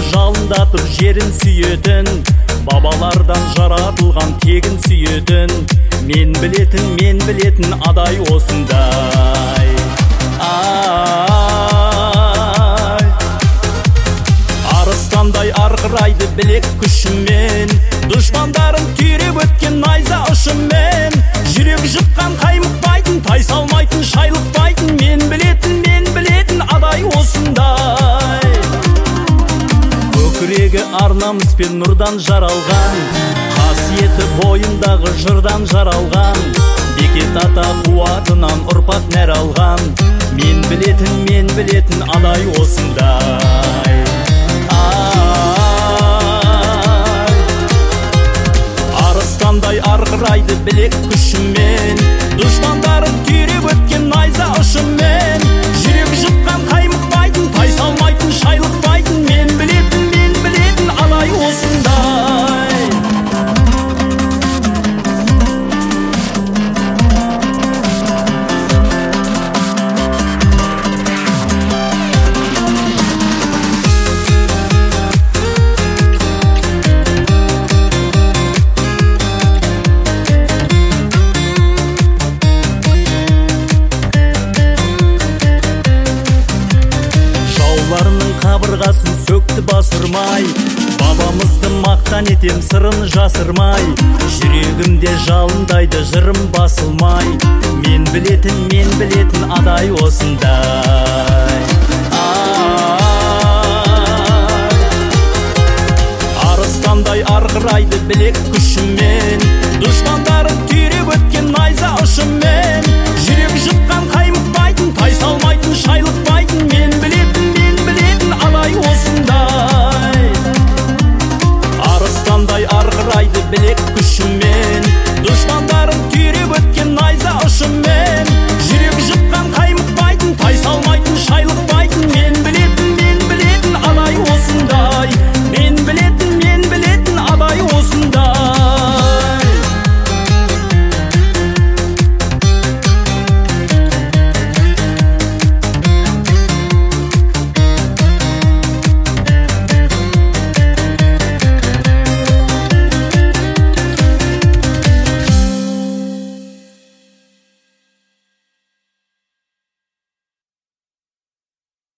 жалындатып жерін сүйетін, бабалардан жаратылған тегін сүйетін. Мен білетін адай осындай. Арыстандай арғырайды білек күшімен, дұшпандарын түйреп өткен найза ұшымен. Жүрек жұтқан қаймықпайтын, тайсалмайтын, шайлықпайтын. Мен білетін адай осындай. Көкірегі арнамыз бен нұрдан жаралған, қасиеті бойындағы жырдан жаралған. Бекет ата қуатынан ұрпақ нәр алған. Мен білетін адай осындай. Арыстандай арғырайды білек күшімен, дұшпандарын түйреп өткен найза ұшымен. Жүрек жұтқан қаймықпайтын, тайсалмайтын, шайлықпайтын. Мен білетін адай осындай. Қабырғасын сөкті басырмай, бабамызды мақтан етем сырын жасырмай. Жүрегімде жалындайды жырым басылмай. Мен білетін адай осындай. Арыстандай арғырайды білек күшімен,